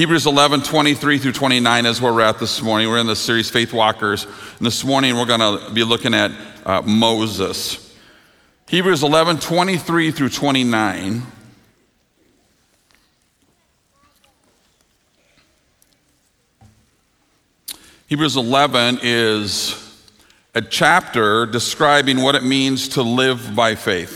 Hebrews 11, 23 through 29 is where we're at this morning. We're in the series Faith Walkers. And this morning we're going to be looking at Moses. Hebrews 11, 23 through 29. Hebrews 11 is a chapter describing what it means to live by faith.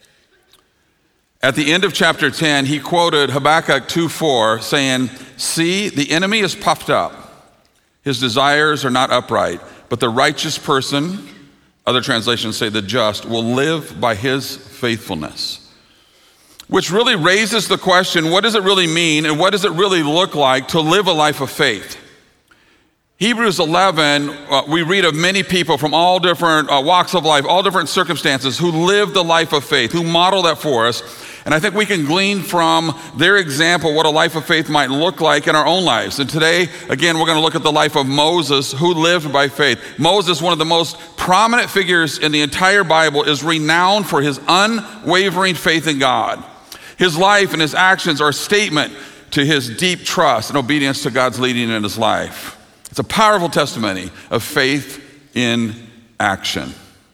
At the end of chapter 10, he quoted Habakkuk 2:4 saying, "See, the enemy is puffed up. His desires are not upright, but the righteous person," other translations say the just, "will live by his faithfulness." Which really raises the question, what does it really mean and what does it really look like to live a life of faith? Hebrews 11, we read of many people from all different walks of life, all different circumstances who live the life of faith, who model that for us. And I think we can glean from their example what a life of faith might look like in our own lives. And today, again, we're going to look at the life of Moses, who lived by faith. Moses, one of the most prominent figures in the entire Bible, is renowned for his unwavering faith in God. His life and his actions are a statement to his deep trust and obedience to God's leading in his life. It's a powerful testimony of faith in action.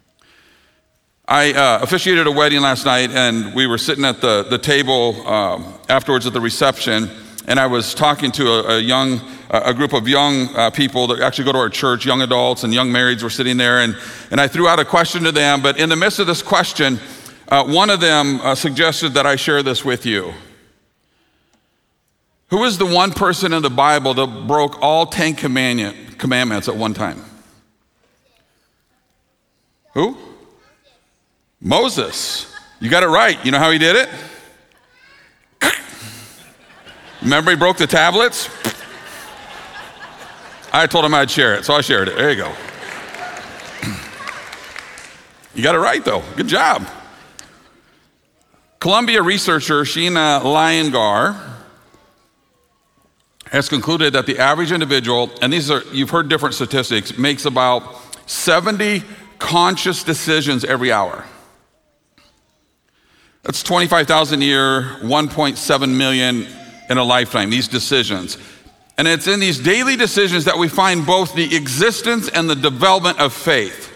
I officiated a wedding last night, and we were sitting at the table afterwards at the reception, and I was talking to a group of young people that actually go to our church, young adults and young marrieds were sitting there, and I threw out a question to them, but in the midst of this question, one of them suggested that I share this with you. Who is the one person in the Bible that broke all 10 commandments at one time? Who? Moses. You got it right. You know how he did it? Remember he broke the tablets? I told him I'd share it, so I shared it. There you go. You got it right, though. Good job. Columbia researcher Sheena Iyengar has concluded that the average individual, and these are, you've heard different statistics, makes about 70 conscious decisions every hour. That's 25,000 a year, 1.7 million in a lifetime, these decisions. And it's in these daily decisions that we find both the existence and the development of faith.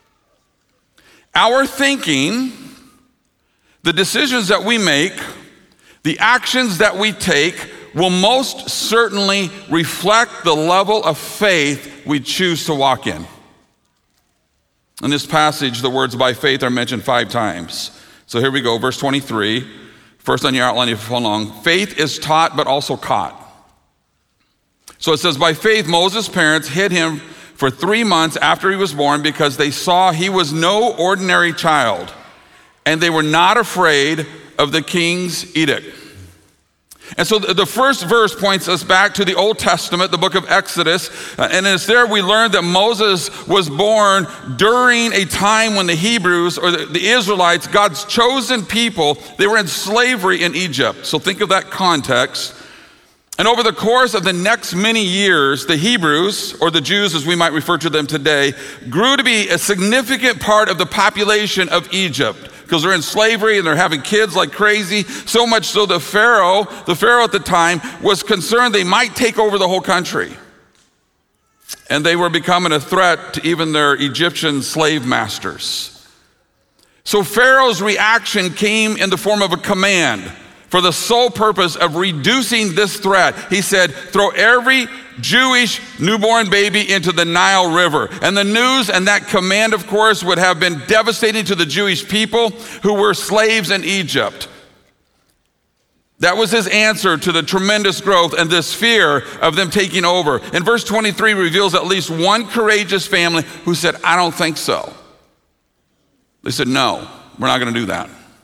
Our thinking, the decisions that we make, the actions that we take will most certainly reflect the level of faith we choose to walk in. In this passage, the words by faith are mentioned 5 times. So here we go, verse 23. First on your outline, if you follow along. Faith is taught but also caught. So it says, by faith, Moses' parents hid him for 3 months after he was born because they saw he was no ordinary child, and they were not afraid of the king's edict. And so the first verse points us back to the Old Testament, the book of Exodus, and it's there we learn that Moses was born during a time when the Hebrews, or the Israelites, God's chosen people, they were in slavery in Egypt. So think of that context. And over the course of the next many years, the Hebrews, or the Jews as we might refer to them today, grew to be a significant part of the population of Egypt, because they're in slavery and they're having kids like crazy, so much so the Pharaoh at the time was concerned they might take over the whole country. And they were becoming a threat to even their Egyptian slave masters. So Pharaoh's reaction came in the form of a command for the sole purpose of reducing this threat. He said, throw every Jewish newborn baby into the Nile River. And the news and that command, of course, would have been devastating to the Jewish people who were slaves in Egypt. That was his answer to the tremendous growth and this fear of them taking over. And verse 23 reveals at least one courageous family who said, I don't think so. They said, no, we're not going to do that.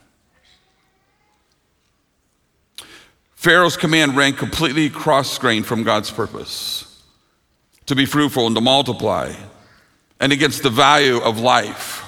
Pharaoh's command ran completely cross-grained from God's purpose to be fruitful and to multiply, and against the value of life.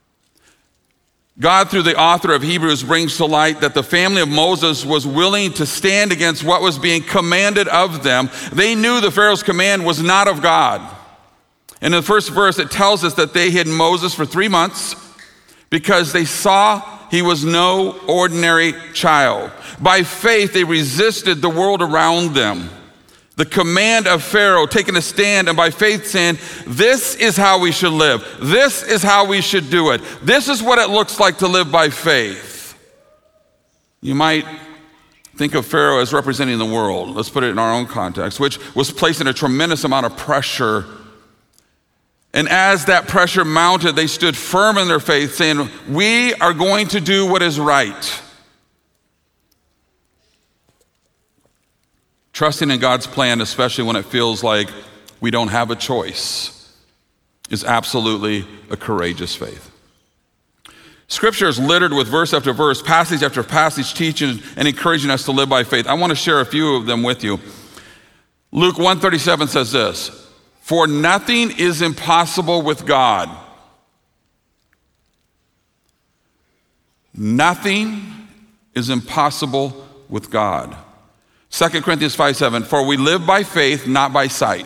God, through the author of Hebrews, brings to light that the family of Moses was willing to stand against what was being commanded of them. They knew the Pharaoh's command was not of God. And in the first verse, it tells us that they hid Moses for 3 months because they saw he was no ordinary child. By faith, they resisted the world around them. The command of Pharaoh, taking a stand and by faith saying, this is how we should live. This is how we should do it. This is what it looks like to live by faith. You might think of Pharaoh as representing the world. Let's put it in our own context, which was placing a tremendous amount of pressure. And as that pressure mounted, they stood firm in their faith, saying, we are going to do what is right. Trusting in God's plan, especially when it feels like we don't have a choice, is absolutely a courageous faith. Scripture is littered with verse after verse, passage after passage, teaching and encouraging us to live by faith. I want to share a few of them with you. Luke 1:37 says this, for nothing is impossible with God. Nothing is impossible with God. 2 Corinthians 5:7, for we live by faith, not by sight.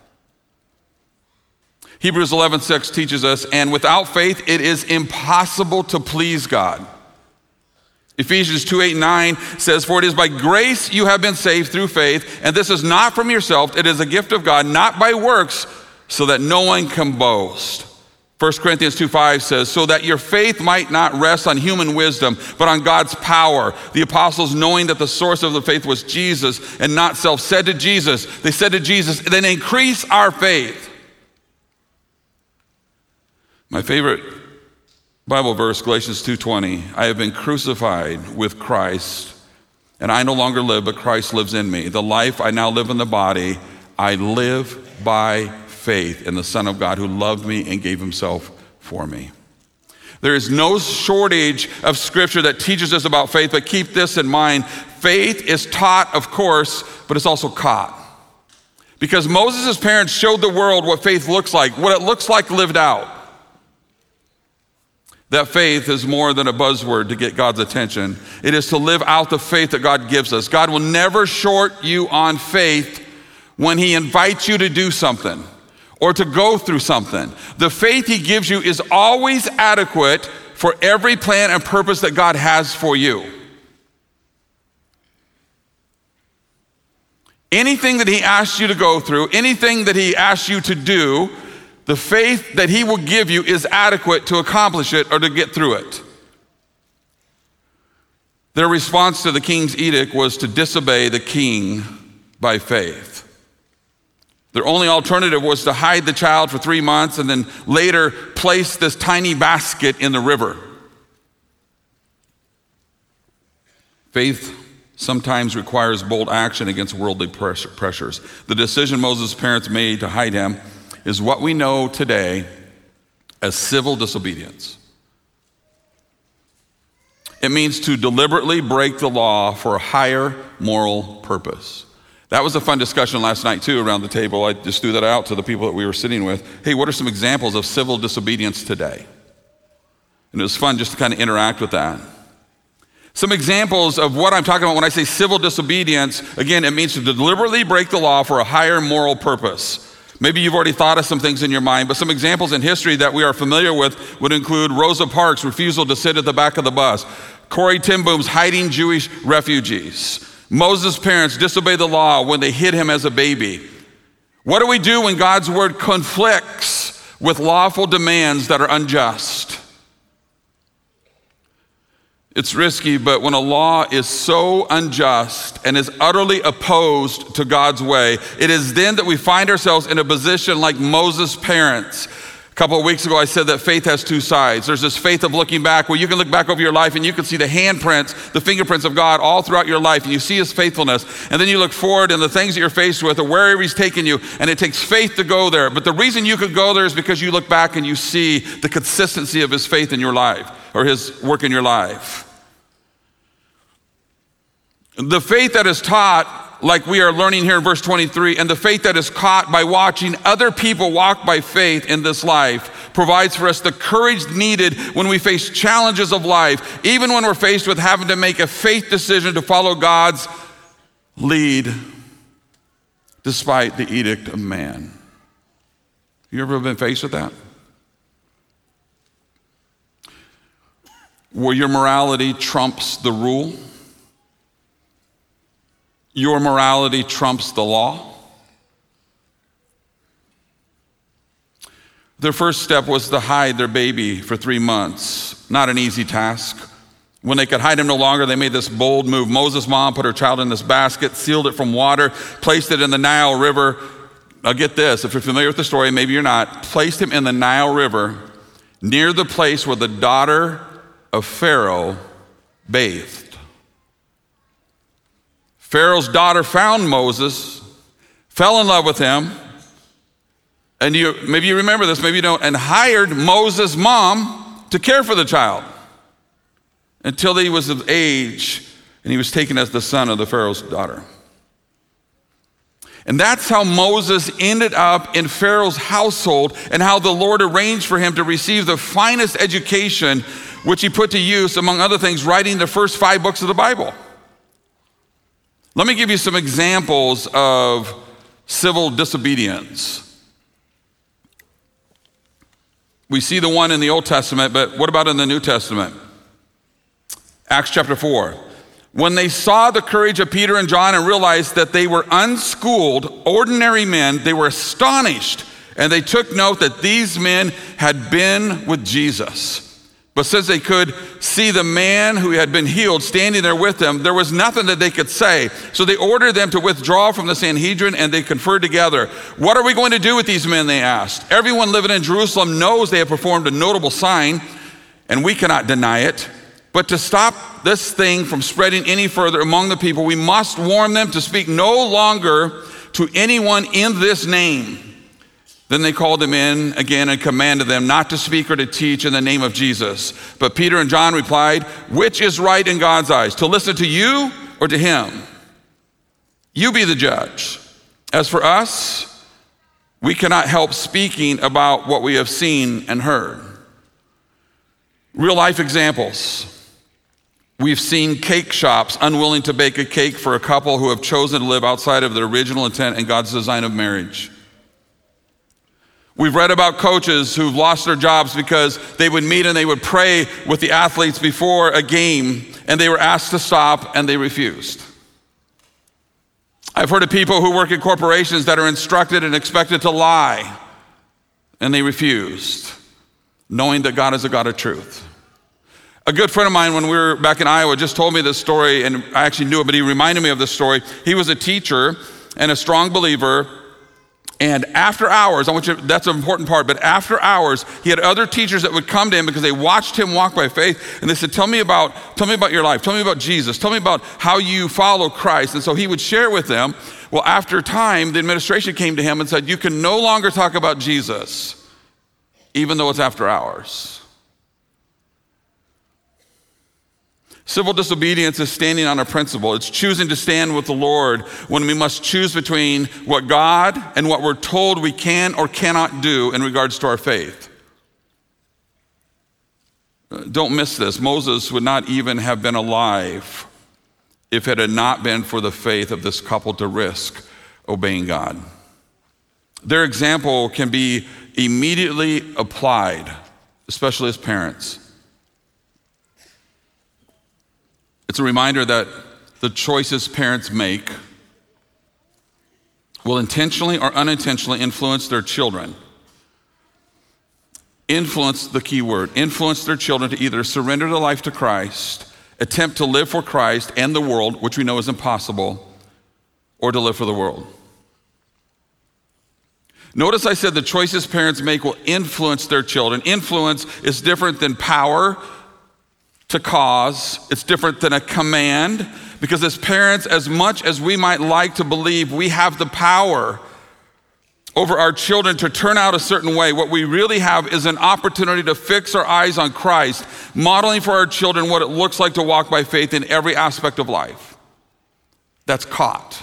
Hebrews 11:6 teaches us, and without faith it is impossible to please God. Ephesians 2:8-9 says, for it is by grace you have been saved through faith, and this is not from yourself, it is a gift of God, not by works, so that no one can boast. 1 Corinthians 2:5 says, so that your faith might not rest on human wisdom, but on God's power. The apostles, knowing that the source of the faith was Jesus and not self, said to Jesus, they said to Jesus, then increase our faith. My favorite Bible verse, Galatians 2:20, I have been crucified with Christ, and I no longer live, but Christ lives in me. The life I now live in the body, I live by faith in the Son of God who loved me and gave himself for me. There is no shortage of scripture that teaches us about faith, but keep this in mind. Faith is taught, of course, but it's also caught. Because Moses' parents showed the world what faith looks like, what it looks like lived out. That faith is more than a buzzword to get God's attention. It is to live out the faith that God gives us. God will never short you on faith when he invites you to do something or to go through something. The faith he gives you is always adequate for every plan and purpose that God has for you. Anything that he asks you to go through, anything that he asks you to do, the faith that he will give you is adequate to accomplish it or to get through it. Their response to the king's edict was to disobey the king by faith. Their only alternative was to hide the child for 3 months and then later place this tiny basket in the river. Faith sometimes requires bold action against worldly pressures. The decision Moses' parents made to hide him is what we know today as civil disobedience. It means to deliberately break the law for a higher moral purpose. That was a fun discussion last night too around the table. I just threw that out to the people that we were sitting with. Hey, what are some examples of civil disobedience today? And it was fun just to kind of interact with that. Some examples of what I'm talking about when I say civil disobedience, again, it means to deliberately break the law for a higher moral purpose. Maybe you've already thought of some things in your mind, but some examples in history that we are familiar with would include Rosa Parks' refusal to sit at the back of the bus, Corrie ten Boom's hiding Jewish refugees, Moses' parents disobeyed the law when they hid him as a baby. What do we do when God's word conflicts with lawful demands that are unjust? It's risky, but when a law is so unjust and is utterly opposed to God's way, it is then that we find ourselves in a position like Moses' parents. A couple of weeks ago, I said that faith has two sides. There's this faith of looking back where you can look back over your life and you can see the handprints, the fingerprints of God all throughout your life, and you see his faithfulness. And then you look forward and the things that you're faced with or wherever he's taken you, and it takes faith to go there. But the reason you could go there is because you look back and you see the consistency of his faith in your life or his work in your life. The faith that is taught, like we are learning here in verse 23, and the faith that is caught by watching other people walk by faith in this life provides for us the courage needed when we face challenges of life, even when we're faced with having to make a faith decision to follow God's lead despite the edict of man. You ever been faced with that? Where your morality trumps the rule? Your morality trumps the law? Their first step was to hide their baby for 3 months. Not an easy task. When they could hide him no longer, they made this bold move. Moses' mom put her child in this basket, sealed it from water, placed it in the Nile River. Now get this, if you're familiar with the story, maybe you're not, placed him in the Nile River near the place where the daughter of Pharaoh bathed. Pharaoh's daughter found Moses, fell in love with him, and maybe you remember this, maybe you don't, and hired Moses' mom to care for the child until he was of age and he was taken as the son of the Pharaoh's daughter. And that's how Moses ended up in Pharaoh's household and how the Lord arranged for him to receive the finest education, which he put to use, among other things, writing the first 5 books of the Bible. Let me give you some examples of civil disobedience. We see the one in the Old Testament, but what about in the New Testament? Acts chapter 4. When they saw the courage of Peter and John and realized that they were unschooled, ordinary men, they were astonished, and they took note that these men had been with Jesus. But since they could see the man who had been healed standing there with them, there was nothing that they could say. So they ordered them to withdraw from the Sanhedrin, and they conferred together. What are we going to do with these men, they asked. Everyone living in Jerusalem knows they have performed a notable sign, and we cannot deny it. But to stop this thing from spreading any further among the people, we must warn them to speak no longer to anyone in this name. Then they called them in again and commanded them not to speak or to teach in the name of Jesus. But Peter and John replied, which is right in God's eyes, to listen to you or to him? You be the judge. As for us, we cannot help speaking about what we have seen and heard. Real life examples. We've seen cake shops unwilling to bake a cake for a couple who have chosen to live outside of their original intent and God's design of marriage. We've read about coaches who've lost their jobs because they would meet and they would pray with the athletes before a game, and they were asked to stop and they refused. I've heard of people who work in corporations that are instructed and expected to lie, and they refused, knowing that God is a God of truth. A good friend of mine, when we were back in Iowa, just told me this story, and I actually knew it, but he reminded me of this story. He was a teacher and a strong believer, and after hours, that's an important part, but after hours, he had other teachers that would come to him because they watched him walk by faith, and they said, tell me about your life, tell me about Jesus, tell me about how you follow Christ. And so he would share with them. Well, after time, the administration came to him and said, you can no longer talk about Jesus, even though it's after hours. Civil disobedience is standing on a principle. It's choosing to stand with the Lord when we must choose between what God and what we're told we can or cannot do in regards to our faith. Don't miss this. Moses would not even have been alive if it had not been for the faith of this couple to risk obeying God. Their example can be immediately applied, especially as parents. It's a reminder that the choices parents make will intentionally or unintentionally influence their children. Influence, the key word, influence their children to either surrender their life to Christ, attempt to live for Christ and the world, which we know is impossible, or to live for the world. Notice I said the choices parents make will influence their children. Influence is different than power to cause. It's different than a command, because as parents, as much as we might like to believe we have the power over our children to turn out a certain way, what we really have is an opportunity to fix our eyes on Christ, modeling for our children what it looks like to walk by faith in every aspect of life. That's caught.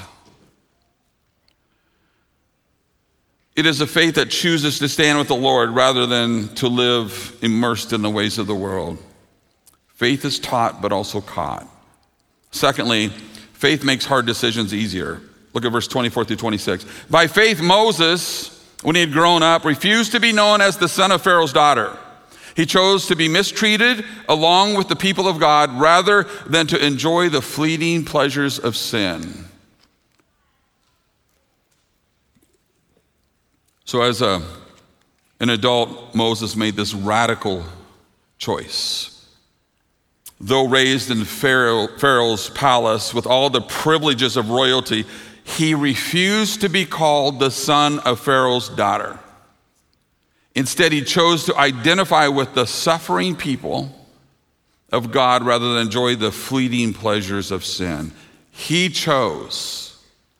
It is a faith that chooses to stand with the Lord rather than to live immersed in the ways of the world. Faith is taught, but also caught. Secondly, faith makes hard decisions easier. Look at verse 24 through 26. By faith, Moses, when he had grown up, refused to be known as the son of Pharaoh's daughter. He chose to be mistreated along with the people of God rather than to enjoy the fleeting pleasures of sin. So as an adult, Moses made this radical choice. Though raised in Pharaoh's palace with all the privileges of royalty, he refused to be called the son of Pharaoh's daughter. Instead, he chose to identify with the suffering people of God rather than enjoy the fleeting pleasures of sin. He chose.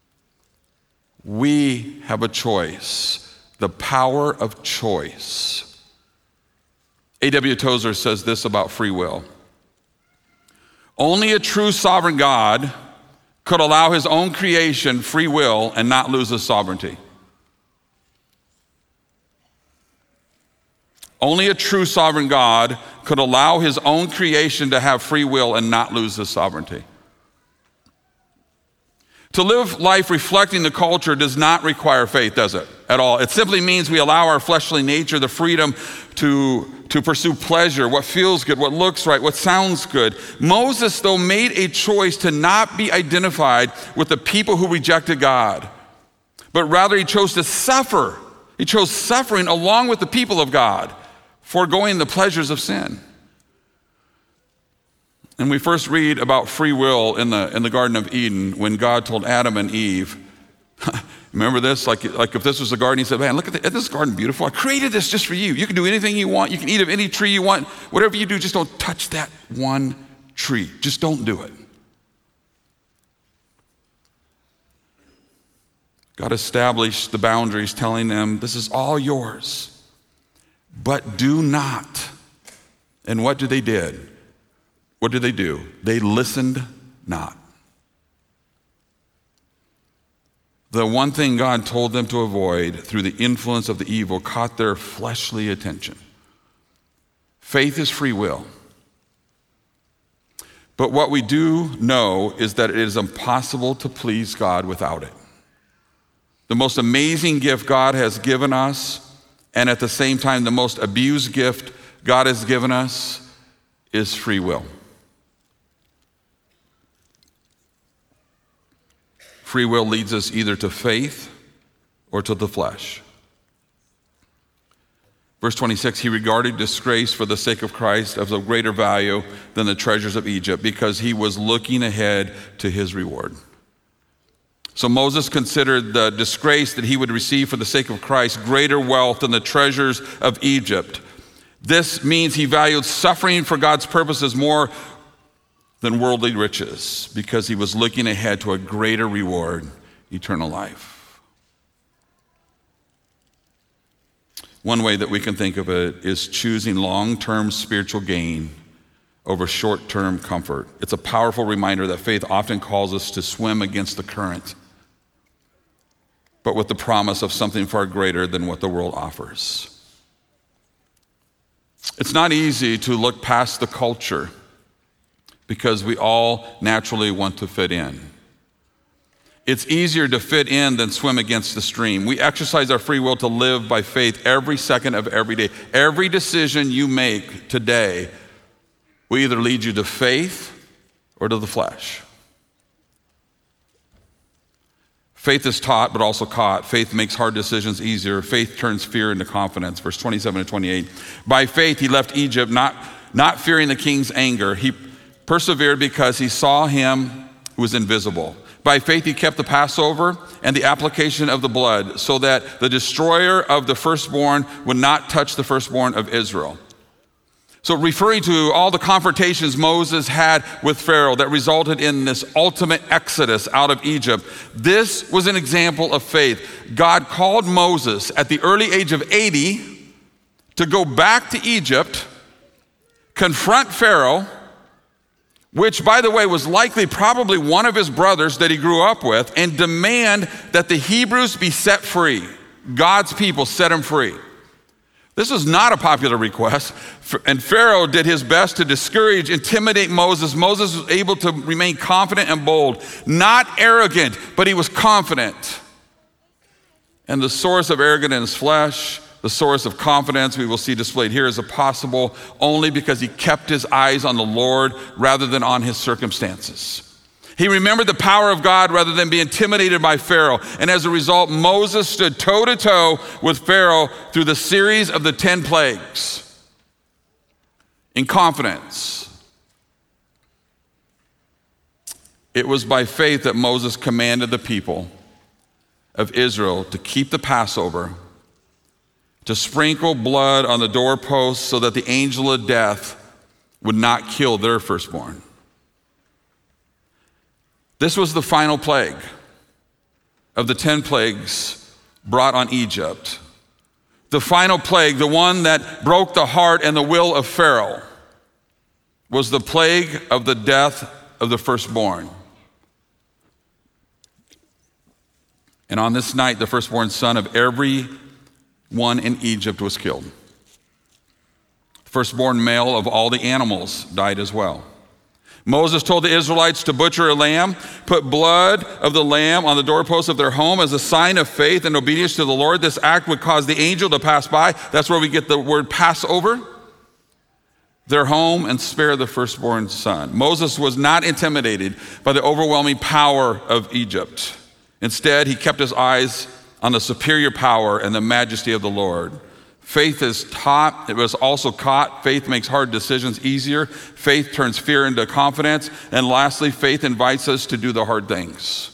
We have a choice. The power of choice. A.W. Tozer says this about free will. Only a true sovereign God could allow his own creation free will and not lose his sovereignty. Only a true sovereign God could allow his own creation to have free will and not lose his sovereignty. To live life reflecting the culture does not require faith, does it? At all. It simply means we allow our fleshly nature the freedom to pursue pleasure, what feels good, what looks right, what sounds good. Moses, though, made a choice to not be identified with the people who rejected God, but rather he chose to suffer. He chose suffering along with the people of God, foregoing the pleasures of sin. And we first read about free will in the Garden of Eden when God told Adam and Eve, remember this? Like if this was a garden, he said, man, look at isn't this garden beautiful? I created this just for you. You can do anything you want. You can eat of any tree you want. Whatever you do, just don't touch that one tree. Just don't do it. God established the boundaries, telling them, this is all yours, but do not. And what they did? What did they do? They listened not. The one thing God told them to avoid through the influence of the evil caught their fleshly attention. Faith is free will. But what we do know is that it is impossible to please God without it. The most amazing gift God has given us, and at the same time, the most abused gift God has given us, is free will. Free will leads us either to faith or to the flesh. Verse 26, he regarded disgrace for the sake of Christ as of greater value than the treasures of Egypt because he was looking ahead to his reward. So Moses considered the disgrace that he would receive for the sake of Christ greater wealth than the treasures of Egypt. This means he valued suffering for God's purposes more than worldly riches because he was looking ahead to a greater reward, eternal life. One way that we can think of it is choosing long-term spiritual gain over short-term comfort. It's a powerful reminder that faith often calls us to swim against the current, but with the promise of something far greater than what the world offers. It's not easy to look past the culture because we all naturally want to fit in. It's easier to fit in than swim against the stream. We exercise our free will to live by faith every second of every day. Every decision you make today will either lead you to faith or to the flesh. Faith is taught, but also caught. Faith makes hard decisions easier. Faith turns fear into confidence. Verse 27 and 28. By faith, he left Egypt, not fearing the king's anger. He persevered because he saw him who was invisible. By faith, he kept the Passover and the application of the blood so that the destroyer of the firstborn would not touch the firstborn of Israel. So referring to all the confrontations Moses had with Pharaoh that resulted in this ultimate exodus out of Egypt, this was an example of faith. God called Moses at the early age of 80 to go back to Egypt, confront Pharaoh, which, by the way, was likely probably one of his brothers that he grew up with, and demand that the Hebrews be set free. God's people set them free. This was not a popular request, and Pharaoh did his best to discourage, intimidate Moses. Moses was able to remain confident and bold, not arrogant, but he was confident. And the source of arrogance in his flesh, the source of confidence we will see displayed here is possible only because he kept his eyes on the Lord rather than on his circumstances. He remembered the power of God rather than be intimidated by Pharaoh. And as a result, Moses stood toe to toe with Pharaoh through the series of the 10 plagues in confidence. It was by faith that Moses commanded the people of Israel to keep the Passover, to sprinkle blood on the doorposts so that the angel of death would not kill their firstborn. This was the final plague of the 10 plagues brought on Egypt. The final plague, the one that broke the heart and the will of Pharaoh, was the plague of the death of the firstborn. And on this night, the firstborn son of every one in Egypt was killed. The firstborn male of all the animals died as well. Moses told the Israelites to butcher a lamb, put blood of the lamb on the doorposts of their home as a sign of faith and obedience to the Lord. This act would cause the angel to pass by. That's where we get the word Passover. Their home and spare the firstborn son. Moses was not intimidated by the overwhelming power of Egypt. Instead, he kept his eyes on the superior power and the majesty of the Lord. Faith is taught, it was also caught. Faith makes hard decisions easier. Faith turns fear into confidence. And lastly, faith invites us to do the hard things.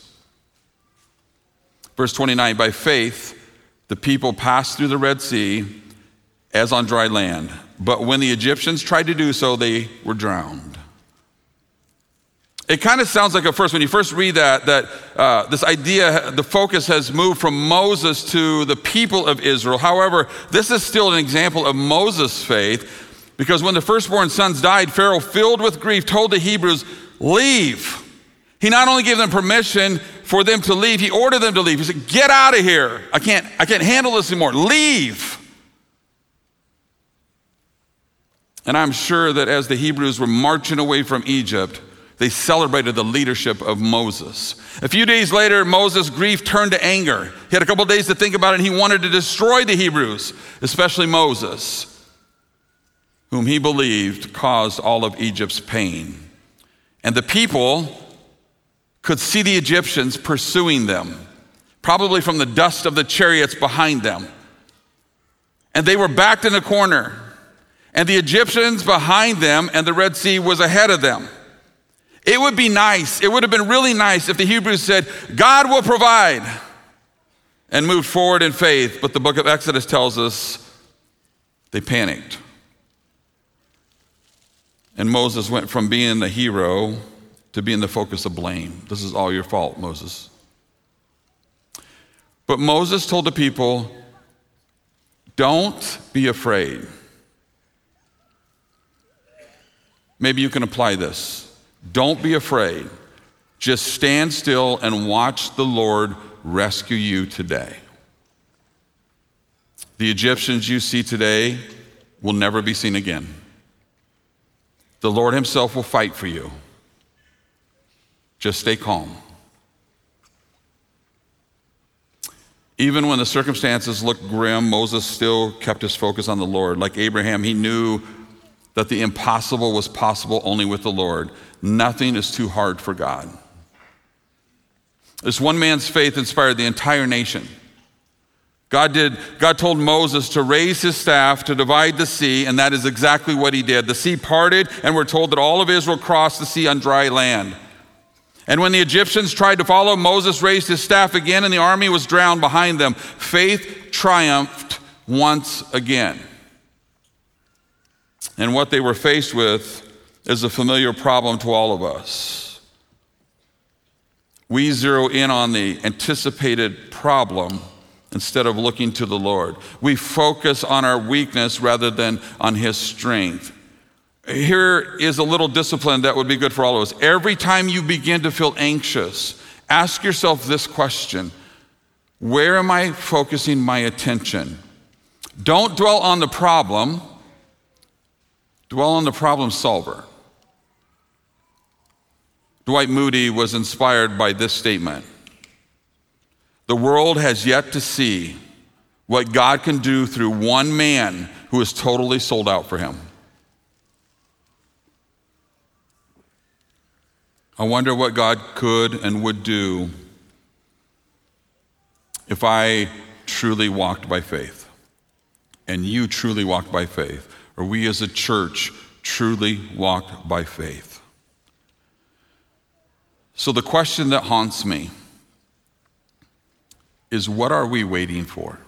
Verse 29, by faith, the people passed through the Red Sea as on dry land. But when the Egyptians tried to do so, they were drowned. It kind of sounds like at first, when you first read that this idea, the focus has moved from Moses to the people of Israel. However, this is still an example of Moses' faith, because when the firstborn sons died, Pharaoh, filled with grief, told the Hebrews, leave. He not only gave them permission for them to leave, he ordered them to leave. He said, get out of here. I can't handle this anymore. Leave. And I'm sure that as the Hebrews were marching away from Egypt, they celebrated the leadership of Moses. A few days later, Moses' grief turned to anger. He had a couple days to think about it, and he wanted to destroy the Hebrews, especially Moses, whom he believed caused all of Egypt's pain. And the people could see the Egyptians pursuing them, probably from the dust of the chariots behind them. And they were backed in a corner, and the Egyptians behind them, and the Red Sea was ahead of them. It would be nice, it would have been really nice if the Hebrews said, God will provide, and moved forward in faith. But the book of Exodus tells us they panicked. And Moses went from being the hero to being the focus of blame. This is all your fault, Moses. But Moses told the people, don't be afraid. Maybe you can apply this. Don't be afraid. Just stand still and watch the Lord rescue you today. The Egyptians you see today will never be seen again. The Lord himself will fight for you. Just stay calm. Even when the circumstances looked grim, Moses still kept his focus on the Lord. Like Abraham, he knew that the impossible was possible only with the Lord. Nothing is too hard for God. This one man's faith inspired the entire nation. God told Moses to raise his staff to divide the sea, and that is exactly what he did. The sea parted, and we're told that all of Israel crossed the sea on dry land. And when the Egyptians tried to follow, Moses raised his staff again, and the army was drowned behind them. Faith triumphed once again. And what they were faced with is a familiar problem to all of us. We zero in on the anticipated problem instead of looking to the Lord. We focus on our weakness rather than on his strength. Here is a little discipline that would be good for all of us. Every time you begin to feel anxious, ask yourself this question: where am I focusing my attention? Don't dwell on the problem. Dwell on the problem solver. Dwight Moody was inspired by this statement: the world has yet to see what God can do through one man who is totally sold out for him. I wonder what God could and would do if I truly walked by faith, and you truly walked by faith, or we as a church truly walked by faith. So the question that haunts me is, what are we waiting for?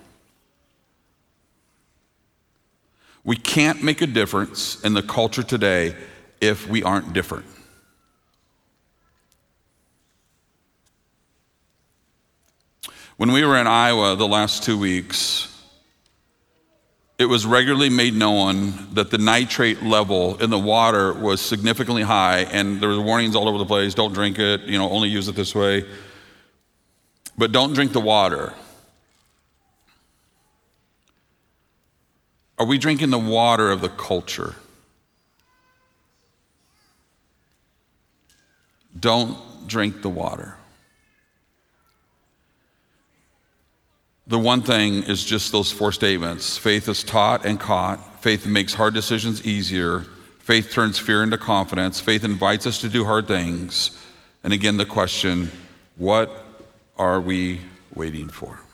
We can't make a difference in the culture today if we aren't different. When we were in Iowa the last 2 weeks, it was regularly made known that the nitrate level in the water was significantly high, and there were warnings all over the place. Don't drink it, only use it this way. But don't drink the water. Are we drinking the water of the culture? Don't drink the water. The one thing is just those 4 statements. Faith is taught and caught. Faith makes hard decisions easier. Faith turns fear into confidence. Faith invites us to do hard things. And again, the question, what are we waiting for?